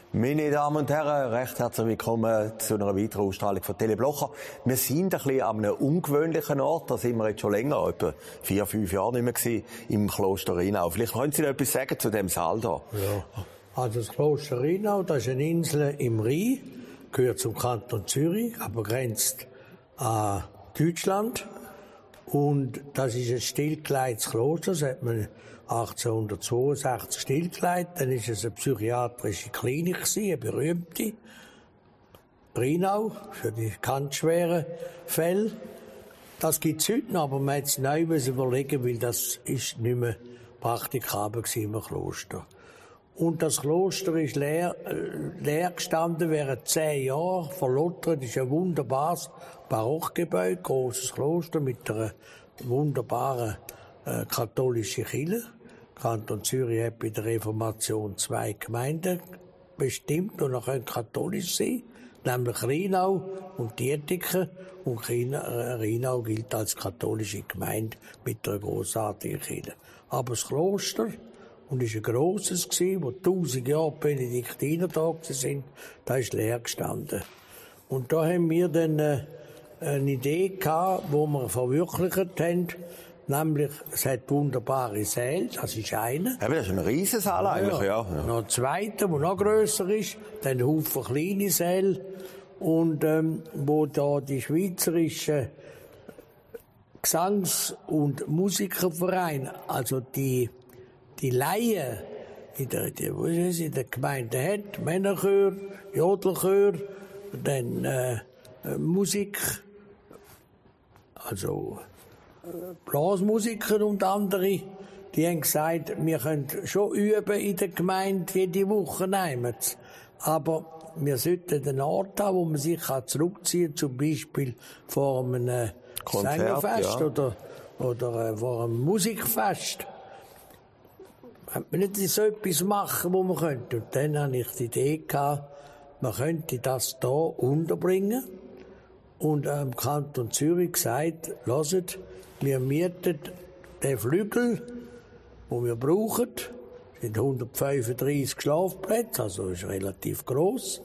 Meine Damen und Herren, recht herzlich willkommen zu einer weiteren Ausstrahlung von Tele Blocher. Wir sind ein bisschen an einem ungewöhnlichen Ort, da sind wir jetzt schon länger, etwa 4-5 Jahre nicht mehr gewesen, im Kloster Rhinau. Vielleicht können Sie noch etwas sagen zu dem Saal hier? Ja, also das Kloster Rhinau, das ist eine Insel im Rhein, gehört zum Kanton Zürich, aber grenzt an Deutschland. Und das ist ein stillgelegtes Kloster, das hat man 1862 stillgelegt. Dann ist es eine psychiatrische Klinik gewesen, eine berühmte. Rhinau, für die ganz schweren Fälle. Das gibt es heute noch, aber man hat es neu überlegen, weil das ist nicht mehr praktikabel im Kloster. Und das Kloster ist leer gestanden während 10 Jahren, verlottert. Das ist ein wunderbares Barockgebäude, grosses Kloster mit einer wunderbaren katholischen Kirche. Kanton Zürich hat bei der Reformation 2 Gemeinden bestimmt und auch katholisch sein, nämlich Rhinau und Dietiken. Und Rhinau gilt als katholische Gemeinde mit einer grossartigen Kirche. Aber das Kloster, und es war ein grosses, wo 1000 Jahre Benediktiner da sind, da ist leer gestanden. Und da haben wir dann eine Idee gehabt, die wir verwirklicht haben. Nämlich, es hat wunderbare Säle, das ist einer. Ja, das ist ein Riesensaal eigentlich, ja. Noch ein zweiter, der noch grösser ist, dann ein Haufen kleine Säle. Und wo da die schweizerischen Gesangs- und Musikervereine, also die Laien in der Gemeinde hat, Männerchör, Jodelchör, dann Musik, also Blasmusiker und andere, die haben gesagt, wir können schon üben in der Gemeinde, jede Woche nehmen. Aber wir sollten einen Ort haben, wo man sich zurückziehen kann, zum Beispiel vor einem Sängerfest, ja. oder vor einem Musikfest. Wir nicht so etwas machen, wo man könnte. Und dann hatte ich die Idee gehabt, man könnte das hier unterbringen. Und im Kanton Zürich gesagt, hört, wir mieten den Flügel, den wir brauchen. Es sind 135 Schlafplätze, also ist relativ gross.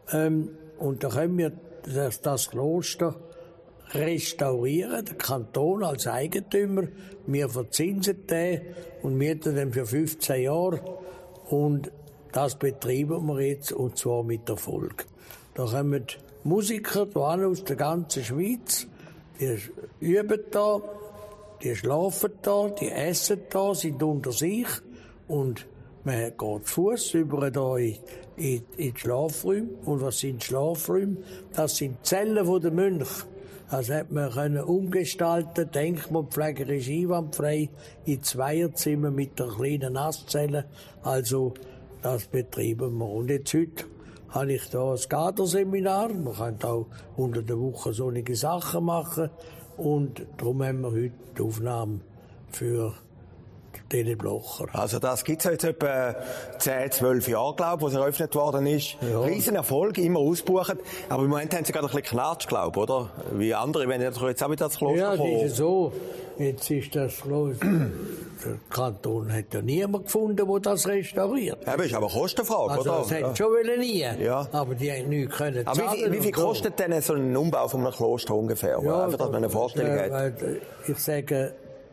Und dann können wir das Kloster restaurieren, der Kanton als Eigentümer. Wir verzinsen den und mieten den für 15 Jahre. Und das betreiben wir jetzt, und zwar mit Erfolg. Da kommen Musiker aus der ganzen Schweiz, die üben da, die schlafen da, die essen da, sind unter sich. Und man geht zu Fuss über da in die Schlafräume. Und was sind Schlafräume? Das sind Zellen der Mönche. Das hat man können umgestalten, denkmalpflegerisch einwandfrei, in Zweierzimmer mit einer kleinen Nasszelle. Also, das betreiben wir. Und jetzt heute habe ich da ein Kaderseminar. Man kann auch unter der Woche solche Sachen machen. Und darum haben wir heute die Aufnahme für Tele Blocher. Also das gibt es jetzt etwa 10-12 Jahre, glaube ich, wo es eröffnet worden ist. Ja. Riesenerfolg, immer ausgebucht. Aber im Moment haben sie gerade ein bisschen Knatsch, glaube ich, oder? Wie andere, wenn jetzt auch wieder das Kloster kommen. Ja, das ist so. Jetzt ist das Kloster. Der Kanton hat ja niemand gefunden, der das restauriert. Ja, aber ist aber Kostenfrage, also, oder? Das hätten schon nie. Ja. Aber die haben nichts können zahlen. Aber wie viel kostet denn so ein Umbau von einem Kloster ungefähr? Ja, einfach, dass man eine Vorstellung hat. Ich sage,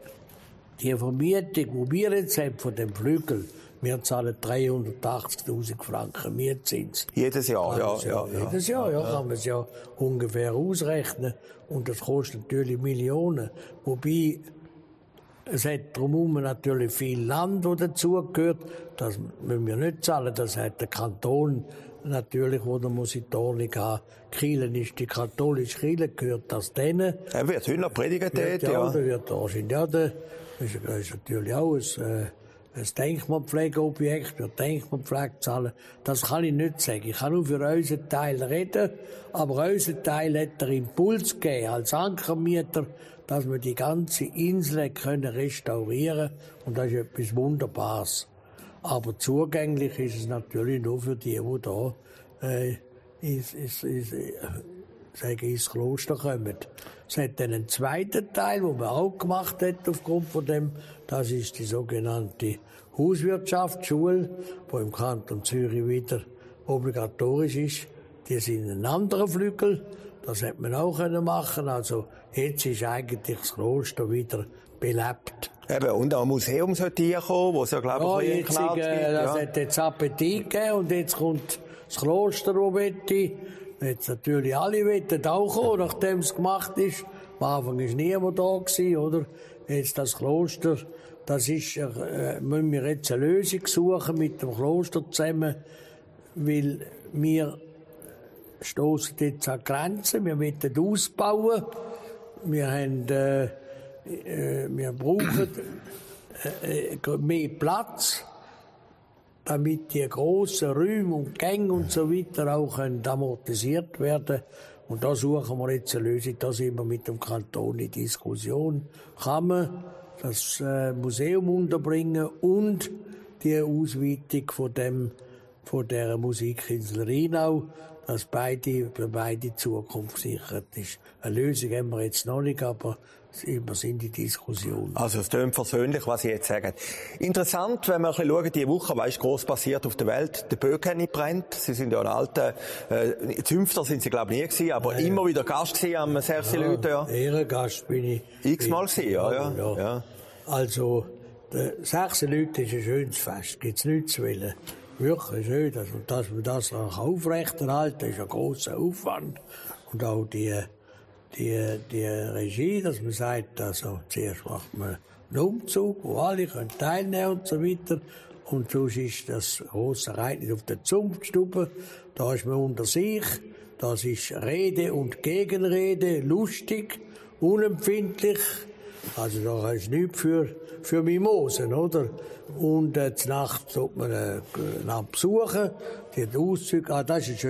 die Vermietung, die wir jetzt haben von dem Flügel, wir zahlen 380.000 Franken Mietzins. Jedes Jahr, ja. Jedes Jahr, ja, kann man es ja ungefähr ausrechnen. Und das kostet natürlich Millionen. Wobei, es hat drumherum natürlich viel Land, das dazugehört. Das müssen wir nicht zahlen. Das hat der Kanton natürlich, wo der muss in die Ordnung haben. Kielen ist die katholische Kirche, gehört das denen. Er wird heute noch predigen dort, ja. Da wird wahrscheinlich auch das ist natürlich auch ein Denkmalpflegeobjekt, für Denkmalpflege zahlen. Das kann ich nicht sagen. Ich kann nur für unseren Teil reden, aber unser Teil hat den Impuls gegeben, als Ankermieter, dass wir die ganze Insel können restaurieren können. Und das ist etwas Wunderbares. Aber zugänglich ist es natürlich nur für die da ins Kloster kommen. Es hat dann einen zweiten Teil, den man auch gemacht hat aufgrund von dem. Das ist die sogenannte Hauswirtschaftsschule, die im Kanton Zürich wieder obligatorisch ist, die sind in einem anderen Flügel. Das hätte man auch machen können. Also jetzt ist eigentlich das Kloster wieder belebt. Eben, und ein Museum sollte hier kommen, wo es ja, glaube ich, jetzt, das hat jetzt Appetit gegeben und jetzt kommt das Kloster, das möchte. Jetzt natürlich alle wollen auch kommen, nachdem es gemacht ist. Am Anfang war niemand da gewesen, oder? Jetzt das Kloster, das ist, müssen wir jetzt eine Lösung suchen mit dem Kloster zusammen, weil wir stoßen jetzt an Grenzen, wir wollen ausbauen, wir brauchen mehr Platz, damit die grossen Räume und Gänge und so weiter auch amortisiert werden. Und da suchen wir jetzt eine Lösung, da sind wir mit dem Kanton in Diskussion. Kann man das Museum unterbringen und die Ausweitung von der Musikinsel Rheinau, dass für beide Zukunft gesichert ist. Eine Lösung haben wir jetzt noch nicht, aber wir sind in Diskussion. Also es klingt versöhnlich, was Sie jetzt sagen. Interessant, wenn wir ein bisschen schauen, diese Woche, was ist gross passiert auf der Welt? Der Böck hat nicht brennt. Sie sind ja ein alter Zünfter sind Sie, glaube ich, nie gewesen, aber immer wieder Gast gewesen am Sersi-Leuten. Ja. Ehrengast bin ich. X-mal gewesen, ja. Also, der Sersi-Leuten ist ein schönes Fest. Gibt's nichts zu wollen. Wirklich schön, dass man das auch aufrechterhalten, ist ein grosser Aufwand. Und auch die Regie, dass man sagt, also zuerst macht man einen Umzug, wo alle können teilnehmen und so weiter. Und sonst ist das grosse Ereignis auf der Zunftstube. Da ist man unter sich. Das ist Rede und Gegenrede, lustig, unempfindlich. Also da ist nichts für Mimosen, oder? Und zur Nacht tut man einen besuchen, die Auszüge, das ist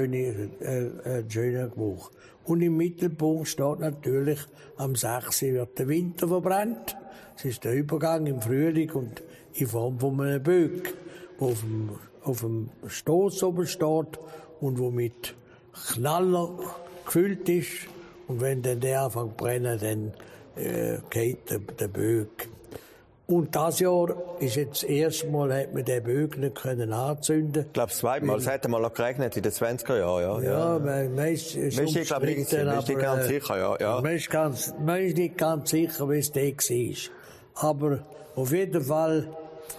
ein schöner Gebrauch. Und im Mittelpunkt steht natürlich, am 6. wird der Winter verbrannt. Es ist der Übergang im Frühling und in Form von einem Böck, der auf dem Stoss oben steht und wo mit Knaller gefüllt ist. Und wenn dann der anfängt zu brennen, dann geht der Böck. Und das Jahr ist jetzt das erste Mal, hat man den Böck nicht anzünden. Ich glaube, das zweite Mal. Es hat einmal noch geregnet in den 20er Jahren, ja. Man ist nicht ganz sicher, ja. Man ist nicht ganz sicher, wie es da war. Aber auf jeden Fall,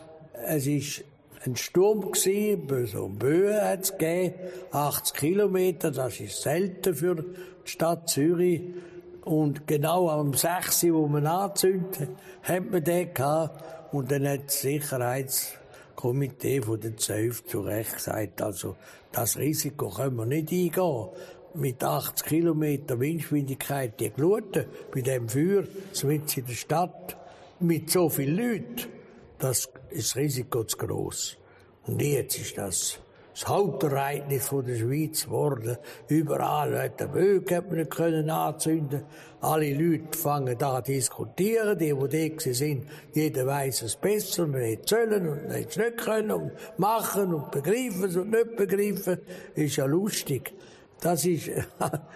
es war ein Sturm gewesen, so eine Böe hat es gegeben, 80 Kilometer, das ist selten für die Stadt Zürich. Und genau am 6., wo man anzündet, hat man den gehabt. Und dann hat das Sicherheitskomitee von der ZÖF zu Recht gesagt, also, das Risiko können wir nicht eingehen. Mit 80 Kilometer Windgeschwindigkeit, die Gluten, bei dem Feuer, so in der Stadt, mit so vielen Leuten, das ist das Risiko zu gross. Und jetzt ist das Hauptereignis von der Schweiz geworden. Überall hat der Böck hat man nicht anzünden. Alle Leute fangen an zu diskutieren. Die da sind, jeder weiss es besser. Man hätte sollen und man hätte es nicht können. Und machen und begreifen es und nicht begreifen. Ist ja lustig. Das ist, ich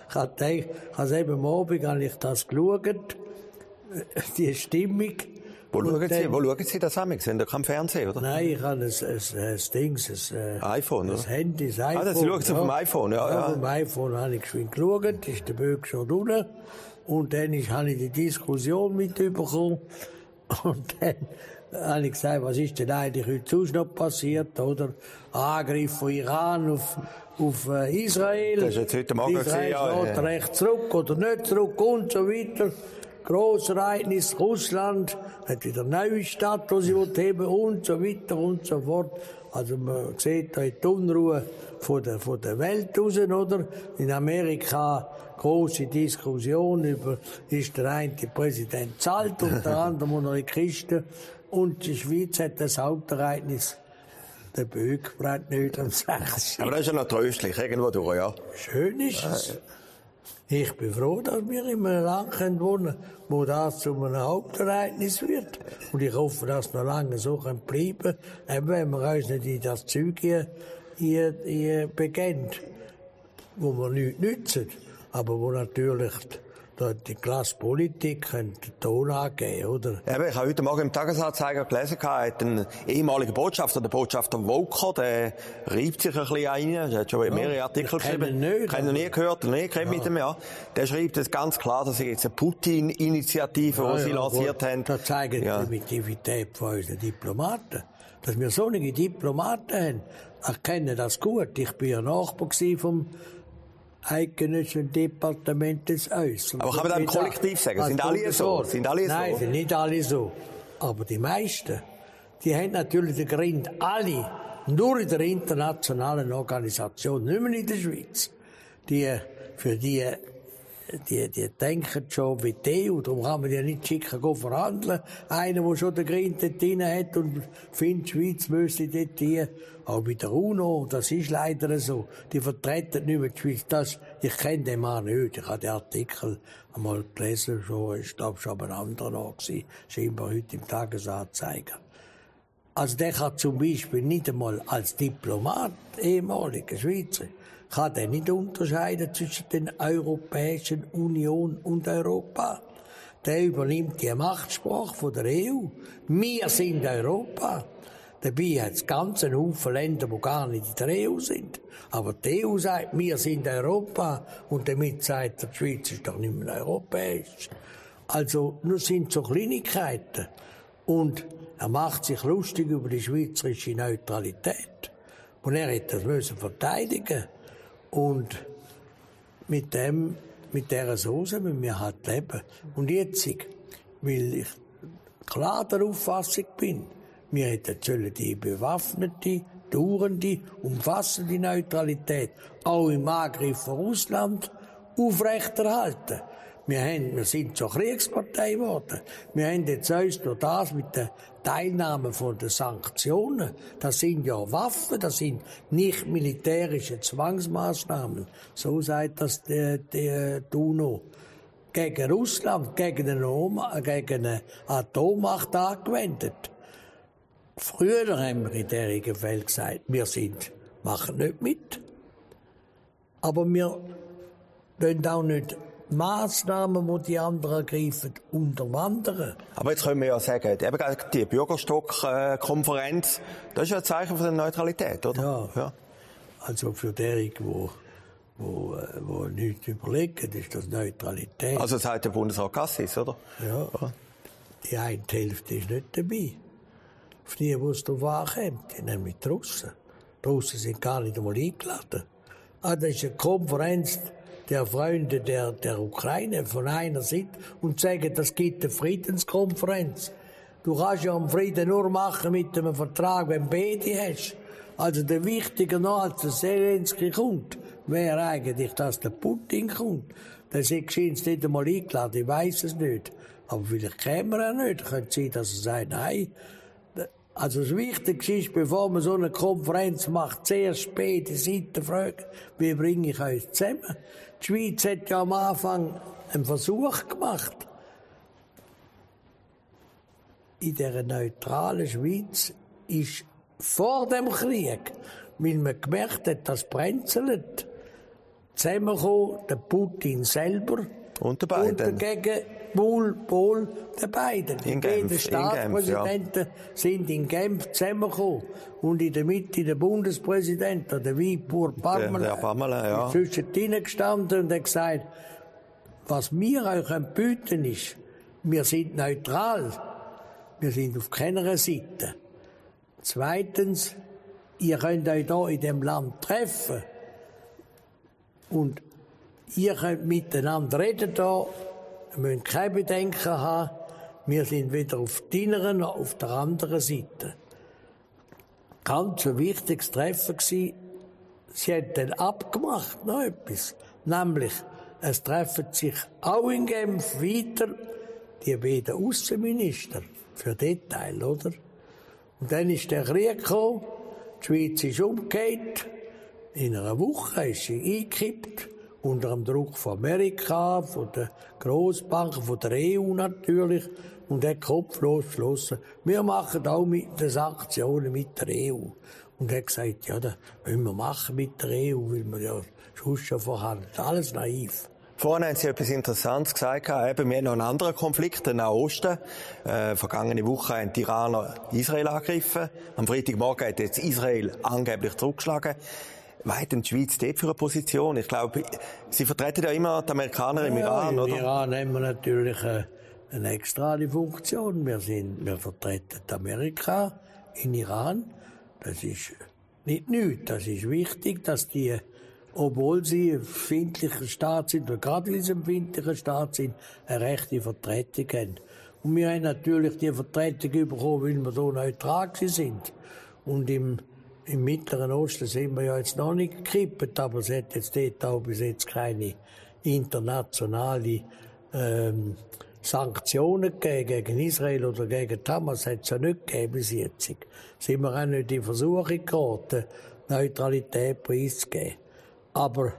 habe eben am Abend habe ich das geschaut. Die Stimmung. Wo schauen Sie das an? Sie haben ja kein Fernsehen, oder? Nein, ich habe ein iPhone, oder? Das Handy, das iPhone. Ah, Sie schauen Sie vom iPhone, ja. Auf dem iPhone habe ich geschwind geschaut, ist der Böck schon drunter. Und dann habe ich die Diskussion mitbekommen. Und dann habe ich gesagt, was ist denn eigentlich heute sonst noch passiert, oder? Angriff von Iran auf Israel. Das ist jetzt heute Morgen Israel steht recht zurück oder nicht zurück und so weiter. Grosses Ereignis, Russland hat wieder eine neue Stadt, die sie heben und so weiter und so fort. Also man sieht da die Unruhe von der Welt raus, oder? In Amerika große Diskussion über, ist der eine Präsident zahlt und der andere Monarchisten. Und die Schweiz hat das Hauptereignis. Der Böck brennt nicht am 6. Aber das ist ja noch tröstlich, irgendwo durch, ja. Schön ist es. Ich bin froh, dass wir in einem Land wohnen können, wo das zu einem Hauptereignis wird. Und ich hoffe, dass es noch lange so bleiben kann, wenn wir uns nicht in das Zeug hier begeben, wo wir nichts nützen, aber wo natürlich die Klasspolitik könnte den Ton angeben, oder? Ja, ich habe heute Morgen im Tagesanzeiger gelesen, hat ein ehemaliger Botschafter, der Botschafter Volker, der reibt sich ein bisschen ein. Er hat schon mehrere Artikel geschrieben. Ich habe noch nie gehört, noch nie geredet mit ihm, ja. Der schreibt es ganz klar, dass sie jetzt eine Putin-Initiative, die sie lanciert haben. Das zeigt die Primitivität von unseren Diplomaten. Dass wir so einige Diplomaten haben, erkennen das gut. Ich bin ja Nachbar vom Eidgenössischen Departement des Äußeren. Aber kann man das kollektiv sagen? Sind alle so? Nein, sind nicht alle so. Aber die meisten, die haben natürlich den Grund, alle, nur in der internationalen Organisation, nicht mehr in der Schweiz. Für die denken schon wie die EU, darum kann man die nicht schicken, verhandeln. Einer, der schon den Grund dort drin hat und findet, die Schweiz müsste dort hier. Auch bei der UNO, das ist leider so. Die vertreten nicht mehr die Schweiz. Ich kenne den Mann nicht. Ich habe den Artikel einmal gelesen, ich glaube, schon ein anderer noch gewesen. Scheinbar heute im Tagesanzeiger. Also der kann zum Beispiel nicht einmal als Diplomat, ehemaliger Schweizer, kann der nicht unterscheiden zwischen der Europäischen Union und Europa. Der übernimmt die Machtsprache von der EU. Wir sind Europa. Dabei hat es ganz einen Haufen Länder, die gar nicht in der EU sind. Aber die EU sagt, wir sind Europa. Und damit sagt die Schweiz ist doch nicht mehr europäisch. Also, nur sind so Kleinigkeiten. Und er macht sich lustig über die schweizerische Neutralität. Und er hätte das müssen verteidigen. Und mit dieser Soße müssen wir halt leben. Und jetzt, weil ich klar der Auffassung bin, wir hätten die bewaffnete, dauernde, umfassende Neutralität auch im Angriff von Russland aufrechterhalten. Wir sind zur Kriegspartei geworden. Wir haben jetzt uns durch das mit der Teilnahme von den Sanktionen, das sind ja Waffen, das sind nicht militärische Zwangsmaßnahmen. So sagt das die UNO. Gegen Russland, gegen eine Atommacht angewendet. Früher haben wir in dieser Fällen gesagt, machen nicht mit. Aber wir wollen auch nicht Massnahmen, die die anderen ergreifen, unterwandern. Aber jetzt können wir ja sagen, eben die Bürgerstock-Konferenz, das ist ja ein Zeichen von der Neutralität, oder? Ja. Also für diejenigen, die nichts überlegen, ist das Neutralität. Also das sagt der Bundesrat Cassis, oder? Ja. Die eine Hälfte ist nicht dabei. Auf die, die es darauf ankommt, nämlich die Russen. Die Russen sind gar nicht einmal eingeladen. Das ist eine Konferenz der Freunde der Ukraine von einer Seite und sagen, das gibt eine Friedenskonferenz. Du kannst ja einen Frieden nur machen mit einem Vertrag, wenn du beide hast. Also der wichtiger noch als der Zelensky kommt, wäre eigentlich, dass der Putin kommt. Der ist nicht einmal eingeladen, ich weiss es nicht. Aber vielleicht käme er auch nicht. Könnte sein, dass er sagt, nein. Also das Wichtigste ist, bevor man so eine Konferenz macht, sehr spät die Seite fragen, wie bringe ich euch zusammen? Die Schweiz hat ja am Anfang einen Versuch gemacht. In dieser neutralen Schweiz ist vor dem Krieg, weil man gemerkt hat, dass brenzelt, zusammengekommen, der Putin selber und der Biden. Und dagegen Pol der beiden. Die beiden Staatspräsidenten sind in Genf zusammengekommen. Und in der Mitte der Bundespräsident, der Vipur Parmelin, ist zwischen ihnen gestanden und hat gesagt, was wir euch bieten ist, wir sind neutral. Wir sind auf keiner Seite. Zweitens, ihr könnt euch hier in dem Land treffen. Und ihr könnt miteinander reden hier. Wir müssen keine Bedenken haben. Wir sind weder auf deiner noch auf der anderen Seite. Ganz ein wichtiges Treffen gewesen. Sie haben dann abgemacht, noch etwas. Nämlich, es treffen sich auch in Genf weiter die beiden Außenminister für Detail, oder? Und dann ist der Krieg gekommen. Die Schweiz ist umgekehrt. In einer Woche ist sie eingekippt. Unter dem Druck von Amerika, von den Grossbanken, von der EU natürlich. Und er hat kopflos beschlossen, wir machen auch mit den Sanktionen mit der EU. Und er hat gesagt, ja, das müssen wir machen mit der EU, weil wir ja sonst schon verhandeln. Alles naiv. Vorhin haben Sie etwas Interessantes gesagt. Eben, wir haben noch einen anderen Konflikt, den Nahosten. Vergangene Woche haben die Iraner Israel angegriffen. Am Freitagmorgen hat jetzt Israel angeblich zurückgeschlagen. Was hat denn die Schweiz dort für eine Position? Ich glaube, Sie vertreten ja immer die Amerikaner im Iran, oder? Im Iran haben wir natürlich eine extra Funktion. Wir vertreten Amerika in Iran. Das ist nicht nichts. Das ist wichtig, dass die, obwohl sie ein empfindlicher Staat sind, oder gerade weil sie ein empfindlicher Staat sind, eine rechte Vertretung haben. Und wir haben natürlich die Vertretung bekommen, weil wir so neutral sind. Und im Mittleren Osten sind wir ja jetzt noch nicht gekippt, aber es hat jetzt dort auch bis jetzt keine internationale Sanktionen gegen Israel oder gegen Hamas, hat es ja nicht gegeben bis jetzt. Sind wir auch nicht in Versuchung geraten, Neutralität preiszugeben. Aber,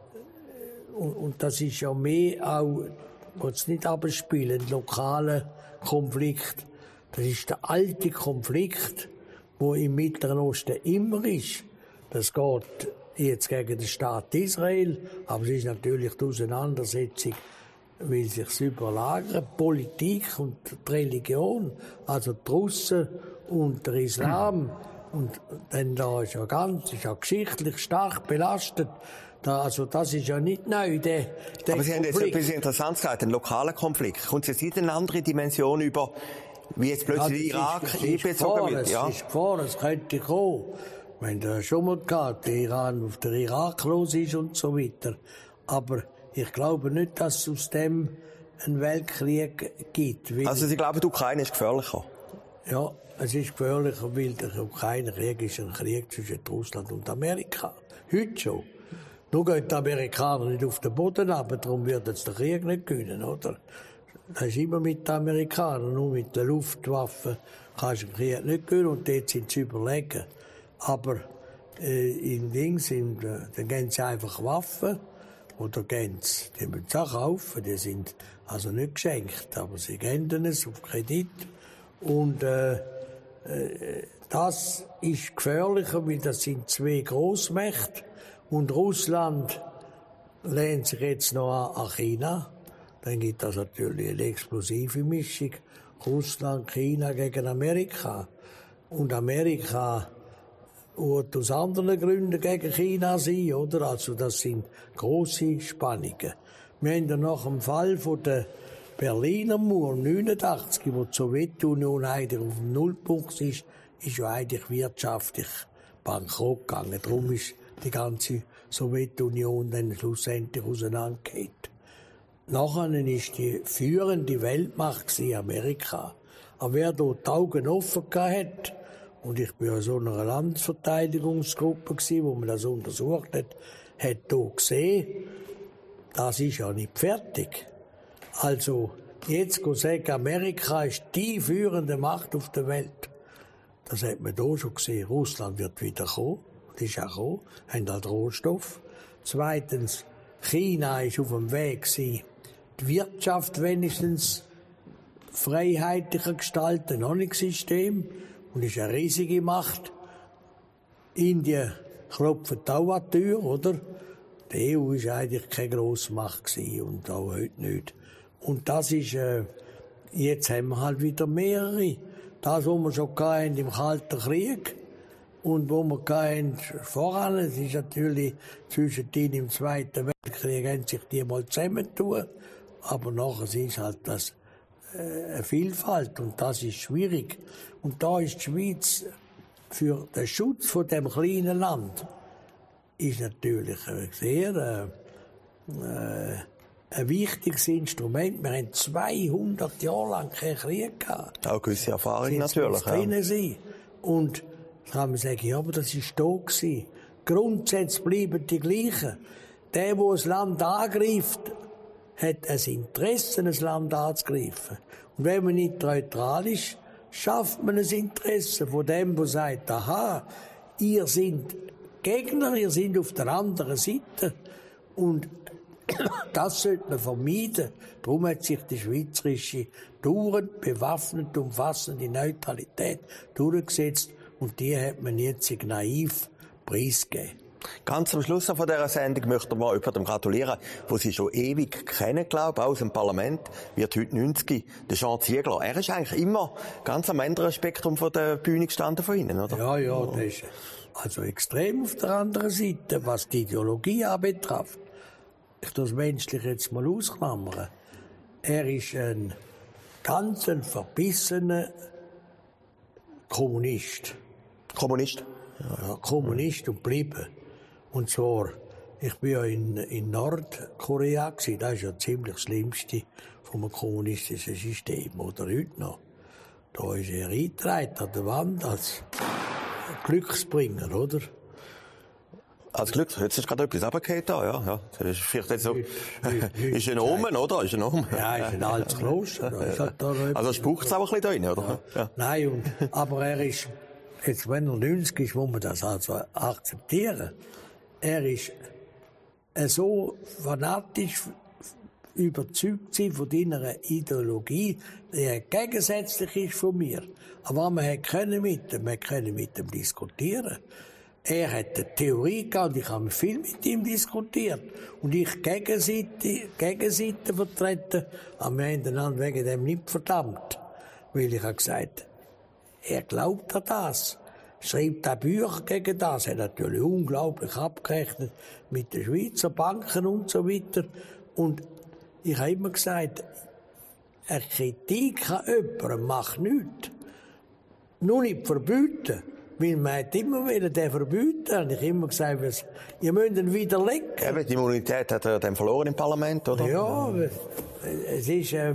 und das ist ja mehr auch, was nicht abspielen, lokalen Konflikt. Das ist der alte Konflikt, wo im Mittleren Osten immer ist. Das geht jetzt gegen den Staat Israel, aber es ist natürlich die Auseinandersetzung, weil sich überlagern, Politik und die Religion, also die Russen und der Islam. Und dann da ist ja geschichtlich stark belastet. Also das ist ja nicht neu, der Aber Sie haben jetzt Konflikt. etwas Interessantes gesagt, einen lokalen Konflikt. Kommt es jetzt nicht eine andere Dimension über, wie jetzt plötzlich der Irak einbezogen wird? Ja, es ist Gefahr, es könnte kommen. Wenn da schon mal gehabt, der Iran auf der Irak los ist und so weiter. Aber ich glaube nicht, dass es aus dem einen Weltkrieg gibt. also Sie glauben, die Ukraine ist gefährlicher? Ja, es ist gefährlicher, weil der Ukraine-Krieg ist ein Krieg zwischen Russland und Amerika. Heute schon. Nur gehen die Amerikaner nicht auf den Boden runter, darum wird jetzt der Krieg nicht gewinnen, oder? Das ist immer mit den Amerikanern, nur mit den Luftwaffen kannst du den Krieg nicht gewinnen und dort sind sie überlegen. Aber in Dings, dann geben sie einfach Waffen oder geben sie, die müssen sie auch kaufen, die sind also nicht geschenkt, aber sie geben es auf Kredit. Und das ist gefährlicher, weil das sind zwei Großmächte und Russland lehnt sich jetzt noch an China. Dann gibt es natürlich eine explosive Mischung. Russland, China gegen Amerika. Und Amerika wird aus anderen Gründen gegen China sein, oder? Also das sind grosse Spannungen. Wir haben dann nach dem Fall von der Berliner Mauer 89, wo die Sowjetunion eigentlich auf dem Nullpunkt ist ja eigentlich wirtschaftlich bankrott gegangen. Darum ist die ganze Sowjetunion dann schlussendlich auseinandergegangen. Nachher ist die führende Weltmacht Amerika. Aber wer dort die Augen offen hat, und ich bin in so einer Landesverteidigungsgruppe gewesen, wo man das untersucht hat hier gesehen, das ist ja nicht fertig. Also, jetzt sagen, Amerika ist die führende Macht auf der Welt. Das hat man hier schon gesehen. Russland wird wieder kommen. Das ist auch gekommen. Haben halt Rohstoff. Zweitens, China ist auf dem Weg gewesen, die Wirtschaft wenigstens freiheitlicher gestalten, noch nicht System. Und ist eine riesige Macht. Indien klopft auch an die Tür, oder? Die EU war eigentlich keine Grossmacht gewesen und auch heute nicht. Und das ist, jetzt haben wir halt wieder mehrere. Das, was wir schon hatten im Kalten Krieg und wo wir hatten voran, es ist natürlich zwischendrin im Zweiten Weltkrieg, haben sich die mal zusammentun. Aber nachher ist halt das eine Vielfalt und das ist schwierig. Und da ist die Schweiz für den Schutz von dem kleinen Land ist natürlich sehr ein wichtiges Instrument. Wir haben 200 Jahre lang keinen Krieg gehabt. Auch gewisse Erfahrung natürlich. Ja. Und da kann man sagen, ja, aber das war da gewesen. Grundsätze bleiben die gleichen. Der das Land angreift, hat ein Interesse, ein Land anzugreifen. Und wenn man nicht neutral ist, schafft man ein Interesse von dem, der sagt, aha, ihr seid Gegner, ihr seid auf der anderen Seite. Und das sollte man vermeiden. Darum hat sich die schweizerische dauernd bewaffnet, umfassende Neutralität durchgesetzt. Und die hat man jetzt naiv preisgegeben. Ganz am Schluss von dieser Sendung möchten wir jemandem gratulieren, den Sie schon ewig kennen, glaube ich, aus dem Parlament, wird heute 90, der Jean Ziegler. Er ist eigentlich immer ganz am anderen Spektrum von der Bühne gestanden von Ihnen, oder? Ja, der ist also extrem auf der anderen Seite, was die Ideologie anbetrifft. Ich tue das menschlich jetzt mal ausklammern. Er ist ein ganz verbissener Kommunist. Kommunist? Ja, Kommunist und bleiben. Und zwar, ich bin ja in Nordkorea gewesen. Das ist ja ziemlich das Schlimmste vom kommunistischen System, oder heute noch. Da ist er eingetragen an der Wand als Glücksbringer, oder? Als Glück, jetzt ist gerade etwas runtergefallen da, ja. Das ist vielleicht jetzt so, ist ein Omen, oder? Ist ein Omen. Ja, ist ein altes Kloster. Also spuckt es auch ein bisschen da rein, oder? Ja. Nein, aber er ist, jetzt wenn er 90 ist, muss man das also akzeptieren. Er ist so fanatisch überzeugt von deiner Ideologie, die gegensätzlich ist von mir. Aber man können mit ihm diskutieren. Er hat eine Theorie gehabt, ich habe viel mit ihm diskutiert. Und ich Gegenseite vertreten, aber wir haben einander wegen dem nicht verdammt. Weil ich habe gesagt, er glaubt an das. Schreibt auch Bücher gegen das. Er hat natürlich unglaublich abgerechnet mit den Schweizer Banken und so weiter. Und ich habe immer gesagt, eine Kritik an jemandem macht nichts. Nur nicht verbieten. Weil man hat immer wieder den verbieten. Und ich habe immer gesagt, ihr müsst ihn widerlegen. Eben, die Immunität hat er dann verloren im Parlament, oder? Ja, es ist, er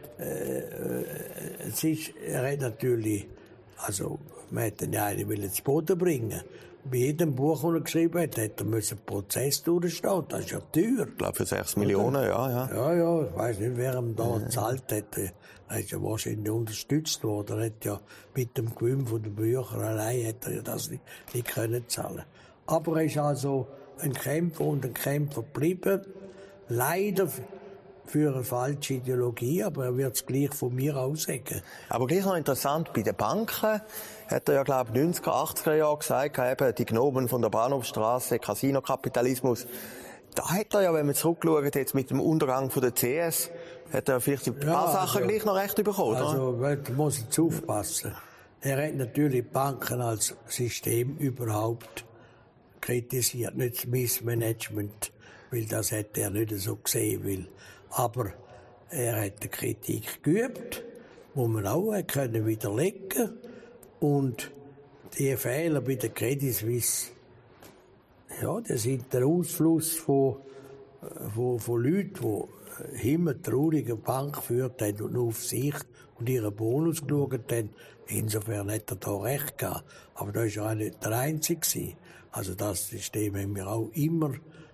hat natürlich, also, man hätte ihn ja einen zu Boden bringen. Bei jedem Buch, das er geschrieben hat, hätte er einen Prozess durchstehen. Das ist ja teuer. Ich glaube, für 6 Millionen, ja. Ja, ich weiss nicht, wer ihm da gezahlt hat. Er ist ja wahrscheinlich unterstützt worden. Er hat ja mit dem Gewinn von den Büchern allein hätte er ja das nicht können zahlen. Aber er ist also ein Kämpfer und ein Kämpfer geblieben. Leider für eine falsche Ideologie, aber er wird es gleich von mir aus sagen. Aber gleich noch interessant, bei den Banken hat er ja, glaube ich, 90er, 80er Jahre gesagt, eben die Gnomen von der Bahnhofstrasse, Casino-Kapitalismus. Da hat er ja, wenn man zurückschaut, jetzt mit dem Untergang von der CS, hat er vielleicht ein paar Sachen gleich noch recht bekommen, also, oder? Da muss jetzt aufpassen. Er hat natürlich die Banken als System überhaupt kritisiert, nicht das Missmanagement, weil das hätte er nicht so gesehen will. Aber er hat die Kritik geübt, wo man auch können widerlegen. Und die Fehler bei der Credit Suisse, ja, das sind der Ausfluss von Leuten, die himmeltraurige Bank geführt haben und nur auf sich und ihren Bonus geschaut haben. Insofern hat er da recht gehabt. Aber da war ja auch nicht der Einzige. Also das System haben wir auch immer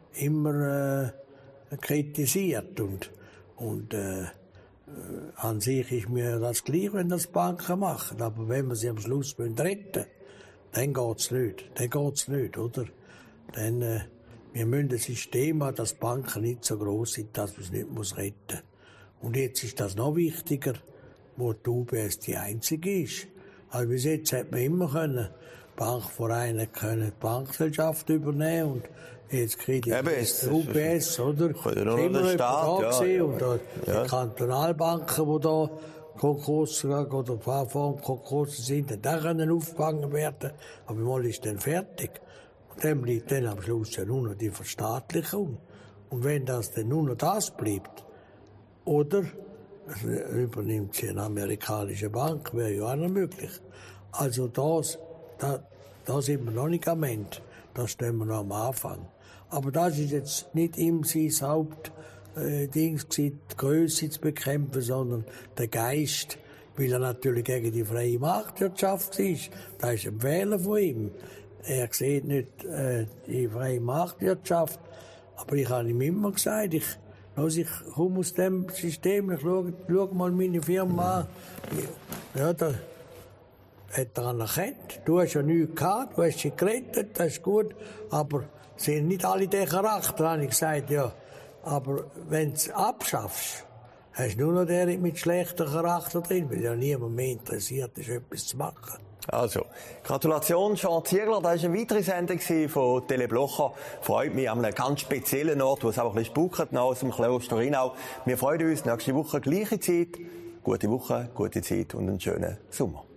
kritisiert. Und an sich ist mir das gleich, wenn das Banken machen. Aber wenn wir sie am Schluss retten müssen, dann geht's nicht. Dann geht's nicht, oder? Dann, wir müssen ein System haben, dass Banken nicht so gross sind, dass man es nicht retten muss. Und jetzt ist das noch wichtiger, wo die UBS die einzige ist. Also bis jetzt hat man immer können, Bankvereine können die Bankgesellschaft übernehmen und jetzt kriegt die UBS, oder? Immer der Staat, und die Kantonalbanken, die da Konkurs oder Konkurs sind, dann können aufgefangen werden. Aber mal ist dann fertig. Und dann bleibt dann am Schluss ja nur noch die Verstaatlichung. Und wenn das dann nur noch das bleibt, oder übernimmt sie eine amerikanische Bank, wäre ja auch noch möglich. Also da sind wir noch nicht am Ende. Da stehen wir noch am Anfang. Aber das ist jetzt nicht ihm sein Hauptding, die Grösse zu bekämpfen, sondern der Geist, weil er natürlich gegen die freie Marktwirtschaft ist. Das ist ein Fehler von ihm. Er sieht nicht die freie Marktwirtschaft. Aber ich habe ihm immer gesagt, ich komme aus dem System, ich schau mal meine Firma an. Ja, da hat er anerkannt. Du hast ja nichts gehabt, du hast sie gerettet, das ist gut. Aber sind nicht alle den Charakter, habe ich gesagt, ja. Aber wenn du es abschaffst, hast du nur noch den mit schlechter Charakter drin, weil ja niemand mehr interessiert ist, etwas zu machen. Also, Gratulation, Jean Ziegler. Das war eine weitere Sendung von Teleblocher. Freut mich an einem ganz speziellen Ort, wo es auch ein bisschen spukt, aus dem Kloster Rheinau. Wir freuen uns nächste Woche gleiche Zeit. Gute Woche, gute Zeit und einen schönen Sommer.